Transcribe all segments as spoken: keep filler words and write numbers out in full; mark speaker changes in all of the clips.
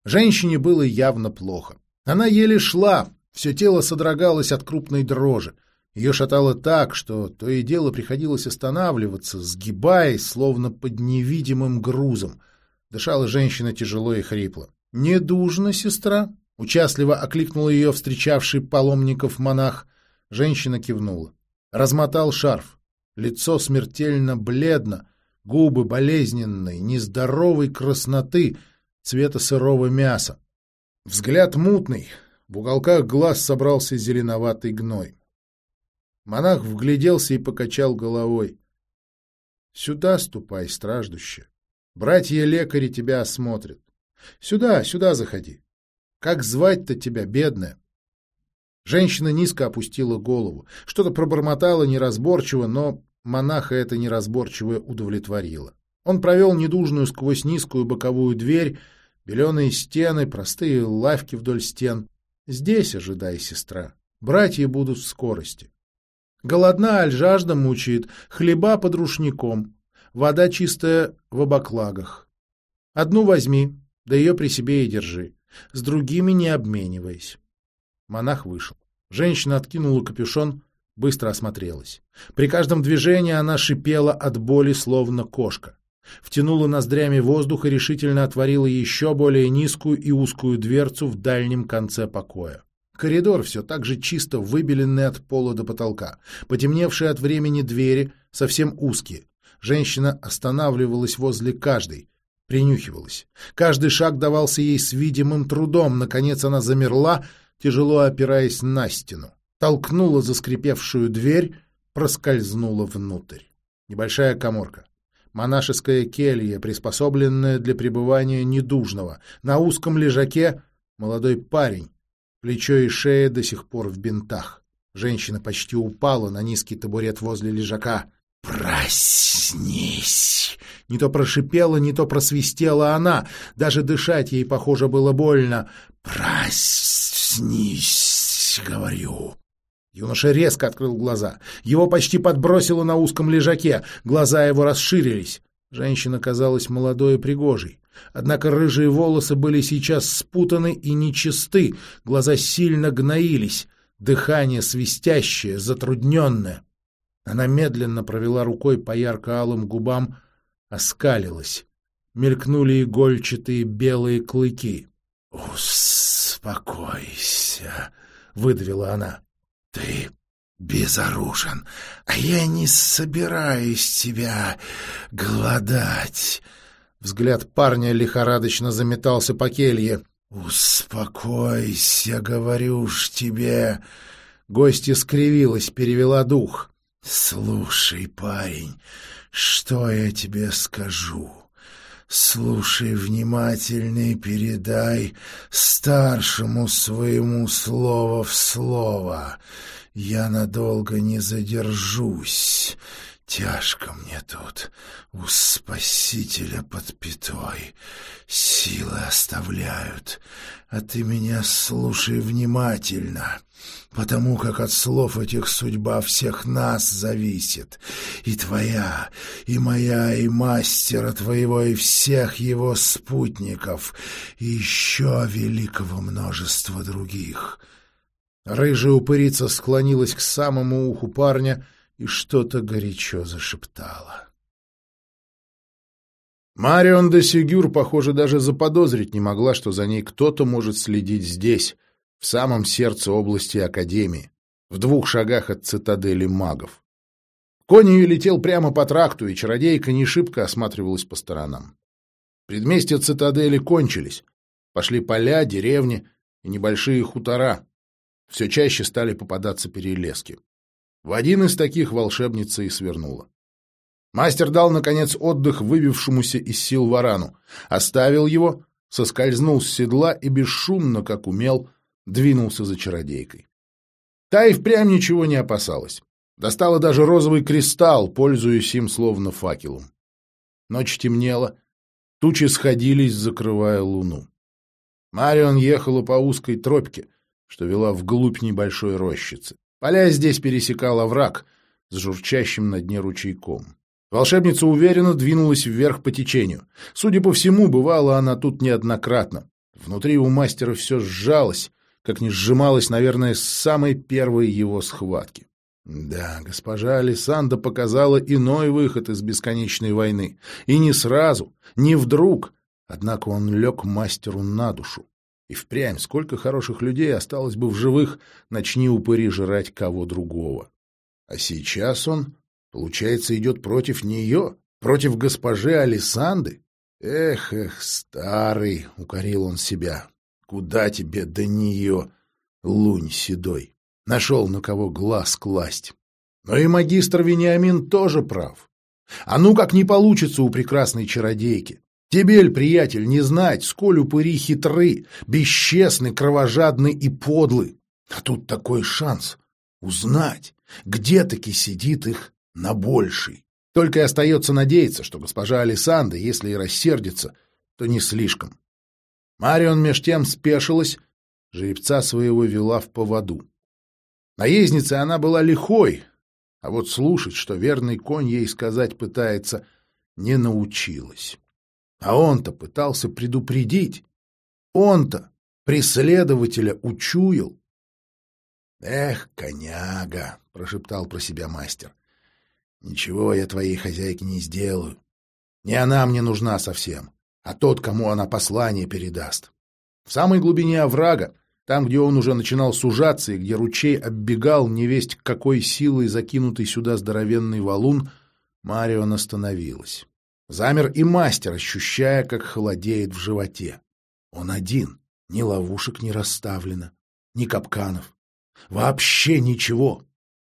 Speaker 1: Женщине было явно плохо. Она еле шла, все тело содрогалось от крупной дрожи. Ее шатало так, что то и дело приходилось останавливаться, сгибаясь, словно под невидимым грузом. Дышала женщина тяжело и хрипло. — Недужна, сестра? — участливо окликнул ее встречавший паломников монах. Женщина кивнула. Размотал шарф. Лицо смертельно бледно, губы болезненной, нездоровой красноты, цвета сырого мяса. Взгляд мутный, в уголках глаз собрался зеленоватый гной. Монах вгляделся и покачал головой. — Сюда ступай, страждущая. Братья-лекари тебя осмотрят. Сюда, сюда заходи. Как звать-то тебя, бедная? Женщина низко опустила голову. Что-то пробормотала неразборчиво, но монаха это неразборчивое удовлетворило. Он провел недужную сквозь низкую боковую дверь, беленые стены, простые лавки вдоль стен. Здесь ожидай, сестра. Братья будут в скорости. Голодна, аль жажда мучает, хлеба под рушником, вода чистая в обоклагах. Одну возьми, да ее при себе и держи, с другими не обмениваясь. Монах вышел. Женщина откинула капюшон, быстро осмотрелась. При каждом движении она шипела от боли, словно кошка. Втянула ноздрями воздух и решительно отворила еще более низкую и узкую дверцу в дальнем конце покоя. Коридор все так же чисто выбеленный от пола до потолка. Потемневшие от времени двери, совсем узкие. Женщина останавливалась возле каждой, принюхивалась. Каждый шаг давался ей с видимым трудом. Наконец она замерла, тяжело опираясь на стену. Толкнула заскрипевшую дверь, проскользнула внутрь. Небольшая каморка. Монашеская келья, приспособленная для пребывания недужного. На узком лежаке молодой парень. Плечо и шея до сих пор в бинтах. Женщина почти упала на низкий табурет возле лежака. «Проснись!» Не то прошипела, не то просвистела она. Даже дышать ей, похоже, было больно. «Проснись!» — говорю. Юноша резко открыл глаза. Его почти подбросило на узком лежаке. Глаза его расширились. Женщина казалась молодой и пригожей. Однако рыжие волосы были сейчас спутаны и нечисты. Глаза сильно гноились. Дыхание свистящее, затрудненное. Она медленно провела рукой по ярко-алым губам, оскалилась. Мелькнули игольчатые белые клыки. «Успокойся», — выдавила она. «Ты безоружен, а я не собираюсь тебя голодать». Взгляд парня лихорадочно заметался по келье. «Успокойся, говорю ж тебе». Гостья скривилась, перевела дух. «Слушай, парень, что я тебе скажу? Слушай внимательно и передай старшему своему слово в слово. Я надолго не задержусь. Тяжко мне тут, у Спасителя под пятой. Силы оставляют, а ты меня слушай внимательно, потому как от слов этих судьба всех нас зависит. И твоя, и моя, и мастера твоего, и всех его спутников, и еще великого множества других». Рыжая упырица склонилась к самому уху парня и что-то горячо зашептала. Марион де Сигюр, похоже, даже заподозрить не могла, что за ней кто-то может следить здесь, в самом сердце области Академии, в двух шагах от цитадели магов. Конь ее летел прямо по тракту, и чародейка не шибко осматривалась по сторонам. Предместья цитадели кончились. Пошли поля, деревни и небольшие хутора. Все чаще стали попадаться перелески. В один из таких волшебница и свернула. Мастер дал, наконец, отдых выбившемуся из сил варану, оставил его, соскользнул с седла и бесшумно, как умел, двинулся за чародейкой. Та и впрямь ничего не опасалась. Достала даже розовый кристалл, пользуясь им словно факелом. Ночь темнела, тучи сходились, закрывая луну. Марион ехала по узкой тропке, что вела вглубь небольшой рощицы. Поля здесь пересекал овраг с журчащим на дне ручейком. Волшебница уверенно двинулась вверх по течению. Судя по всему, бывала она тут неоднократно. Внутри у мастера все сжалось, как не сжималось, наверное, с самой первой его схватки. Да, госпожа Алисанда показала иной выход из бесконечной войны. И не сразу, не вдруг. Однако он лег мастеру на душу. И впрямь сколько хороших людей осталось бы в живых, начни упыри жрать кого другого. А сейчас он, получается, идет против нее, против госпожи Алисанды. Эх, эх, старый, — укорил он себя, — куда тебе до нее, лунь седой? Нашел, на кого глаз класть. Но и магистр Вениамин тоже прав. А ну как не получится у прекрасной чародейки. Тебе, приятель, не знать, сколь упыри хитры, бесчестны, кровожадны и подлы. А тут такой шанс узнать, где-таки сидит их на больший. Только и остается надеяться, что госпожа Алисанда, если и рассердится, то не слишком. Марион меж тем спешилась, жеребца своего вела в поводу. Наездницей она была лихой, а вот слушать, что верный конь ей сказать пытается, не научилась. А он-то пытался предупредить. Он-то преследователя учуял. «Эх, коняга!» — прошептал про себя мастер. «Ничего я твоей хозяйке не сделаю. Не она мне нужна совсем, а тот, кому она послание передаст». В самой глубине оврага, там, где он уже начинал сужаться и где ручей оббегал невесть какой силой закинутый сюда здоровенный валун, Марион остановилась. Замер и мастер, ощущая, как холодеет в животе. Он один, ни ловушек не расставлено, ни капканов. Вообще ничего.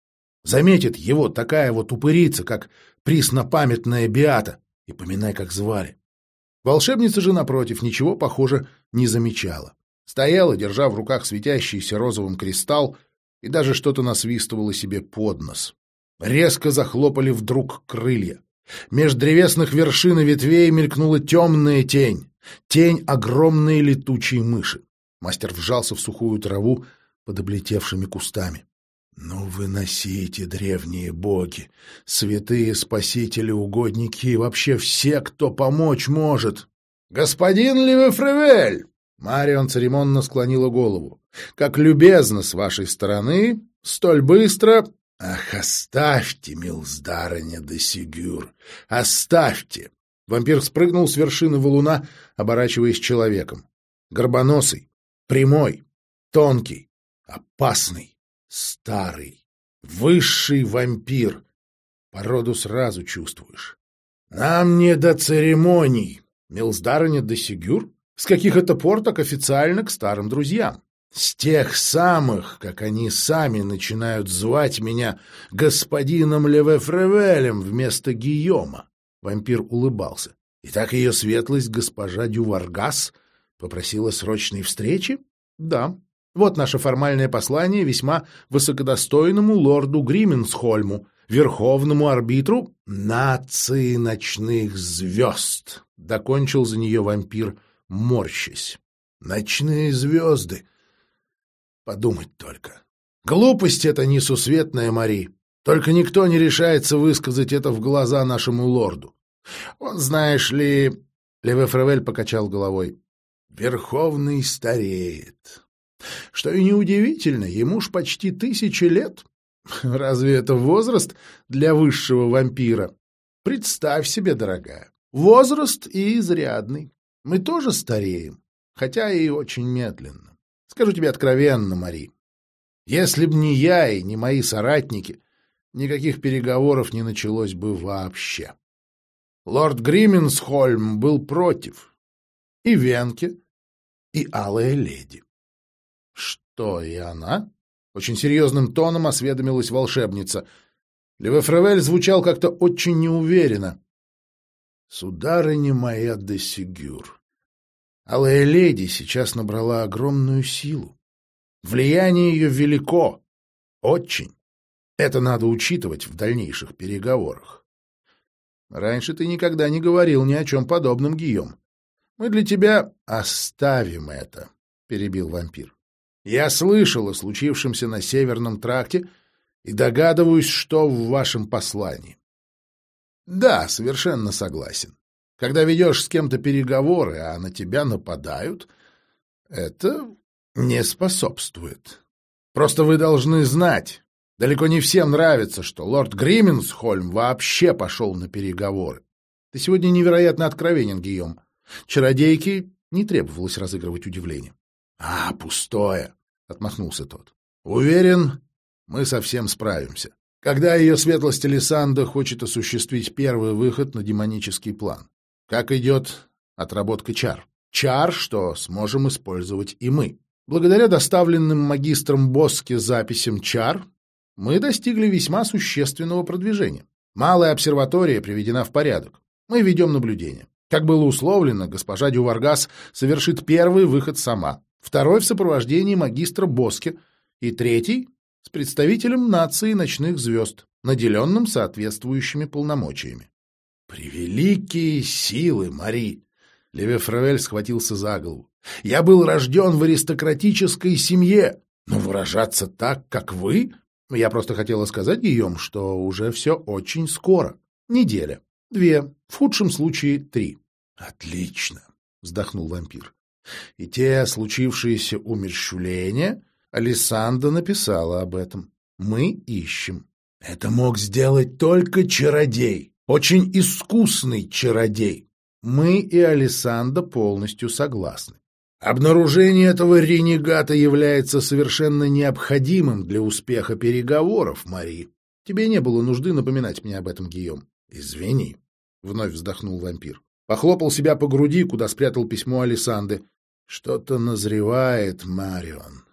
Speaker 1: Заметит его такая вот упырица, как преснопамятная Беата, и поминай, как звали. Волшебница же, напротив, ничего, похоже, не замечала. Стояла, держа в руках светящийся розовым кристалл, и даже что-то насвистывала себе под нос. Резко захлопали вдруг крылья. Меж древесных вершин и ветвей мелькнула темная тень. Тень огромной летучей мыши. Мастер вжался в сухую траву под облетевшими кустами. «Ну, выносите, древние боги, святые спасители, угодники и вообще все, кто помочь может!» «Господин Левефревель!» Марион церемонно склонила голову. «Как любезно с вашей стороны, столь быстро...» «Ах, оставьте, милздарыня де Сигюр, оставьте!» Вампир спрыгнул с вершины валуна, оборачиваясь человеком. Горбоносый, прямой, тонкий, опасный, старый, высший вампир. Породу сразу чувствуешь. «Нам не до церемоний, милздарыня де Сигюр. С каких это пор так официально к старым друзьям? С тех самых, как они сами начинают звать меня господином Левефревелем вместо Гийома». Вампир улыбался. «И так ее светлость госпожа Дюваргас попросила срочной встречи?» «Да. Вот наше формальное послание весьма высокодостойному лорду Грименсхольму, верховному арбитру нации ночных звезд», — докончил за нее вампир, морщась. «Ночные звезды! Подумать только. Глупость это несусветная, Мари. Только никто не решается высказать это в глаза нашему лорду. Он, знаешь ли...» Левефревель покачал головой. «Верховный стареет. Что и неудивительно, ему ж почти тысячи лет. Разве это возраст для высшего вампира? Представь себе, дорогая, возраст и изрядный. Мы тоже стареем, хотя и очень медленно. Скажу тебе откровенно, Мари, если б не я и не мои соратники, никаких переговоров не началось бы вообще. Лорд Грименсхольм был против. И Венке, и Алая Леди». «Что, и она?» — очень серьезным тоном осведомилась волшебница. Левефревель звучал как-то очень неуверенно. «Сударыня моя де Сигюр, Алая Леди сейчас набрала огромную силу. Влияние ее велико. Очень. Это надо учитывать в дальнейших переговорах. Раньше ты никогда не говорил ни о чем подобном, Гийом. Мы для тебя оставим это», — перебил вампир. «Я слышал о случившемся на Северном тракте и догадываюсь, что в вашем послании. Да, совершенно согласен. Когда ведешь с кем-то переговоры, а на тебя нападают, Это не способствует. Просто вы должны знать, далеко не всем нравится, что лорд Гримминсхольм вообще пошел на переговоры. Ты сегодня невероятно откровенен, Гийом. Чародейке не требовалось разыгрывать удивление. — А, пустое! — отмахнулся тот. — Уверен, мы совсем справимся. Когда ее светлость Алисанда хочет осуществить первый выход на демонический план? Как идет отработка чар? Чар, что сможем использовать и мы. Благодаря доставленным магистром Боске записям чар мы достигли весьма существенного продвижения. Малая обсерватория приведена в порядок. Мы ведем наблюдение. Как было условлено, госпожа Дюваргас совершит первый выход сама, второй в сопровождении магистра Боске и третий с представителем нации ночных звезд, наделенным соответствующими полномочиями. «Превеликие силы, Мари!» Леве Фревель схватился за голову. «Я был рожден в аристократической семье, но выражаться так, как вы...» Я просто хотела сказать Гийом, что уже все очень скоро. Неделя, две, в худшем случае три. «Отлично!» — вздохнул вампир. «И те случившиеся умерщвления...» Алисанда написала об этом. Мы ищем. Это мог сделать только чародей. Очень искусный чародей. Мы и Алисанда полностью согласны. Обнаружение этого ренегата является совершенно необходимым для успеха переговоров, Мари. Тебе не было нужды напоминать мне об этом, Гийом. Извини, — вновь вздохнул вампир. Похлопал себя по груди, куда спрятал письмо Алисанды. Что-то назревает, Марион.